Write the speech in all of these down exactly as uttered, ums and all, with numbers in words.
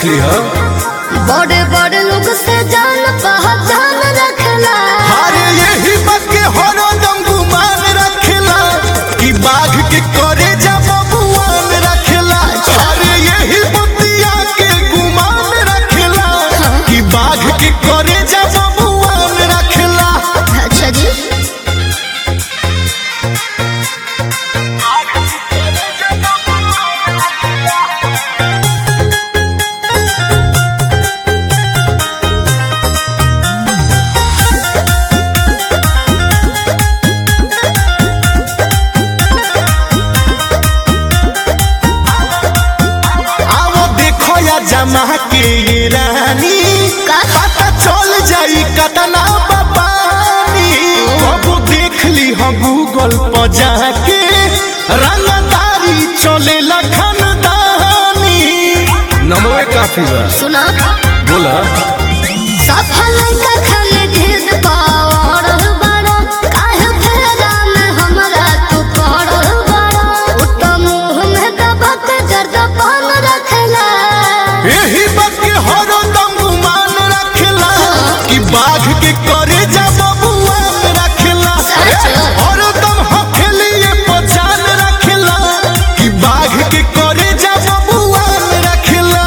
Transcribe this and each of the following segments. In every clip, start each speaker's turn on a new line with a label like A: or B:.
A: ली हो।
B: बड़े बड़े लोग से जान पहचान रखला।
A: अरे यही बात के हरदम गुमान रखला कि बाघ के करे जा बबुआन रखला। अरे यही बतिया के गुमान रखला कि बाघ के करे जा बबुआन रखला।
B: अच्छा जी।
A: जमा के ये रानी पता चल जाई कतना पानी। अब देख ली हम गूगल पर जाके रंगदारी चले लखनदानी। नमवे काफी बा।
B: सुना
A: बोला
B: सफल खाली भेद पावर बड़ा काहे फेरा में हमरा तू पड़ बड़ा। उत्तम मुंह में दबक जर्द पान रखला।
A: यही बात के हरदम गुमान रखला कि बाघ के करे जा बबुआन रखला। हरदम हथेलिए पहचान रखला कि बाघ के करे जा बबुआन रखला।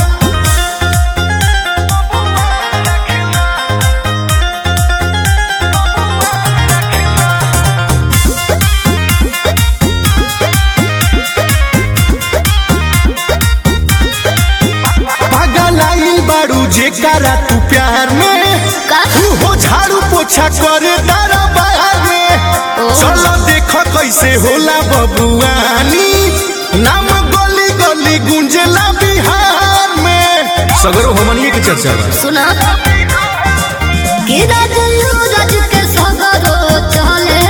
A: पगलाई बारू जेकरा तू प्यार में तू हो झाड़ू पोछा करे तारा बाहर में। चलो देखो कैसे होला बबुआनी नाम गली गली गुंजला बिहार में। सगरो हमनिए की चर्चा बा।
B: सुना कि राज के सगरो चले